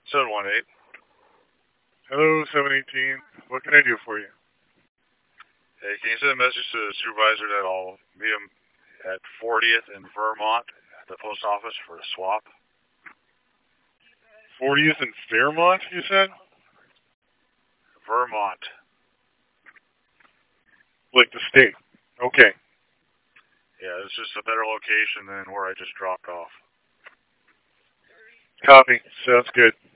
718. Hello, 718. What can I do for you? Hey, can you send a message to the supervisor that I'll meet him at 40th in Vermont at the post office for a swap? 40th and Fairmont, you said? Vermont. Like the state. Okay. Yeah, it's just a better location than where I just dropped off. Copy. Sounds good.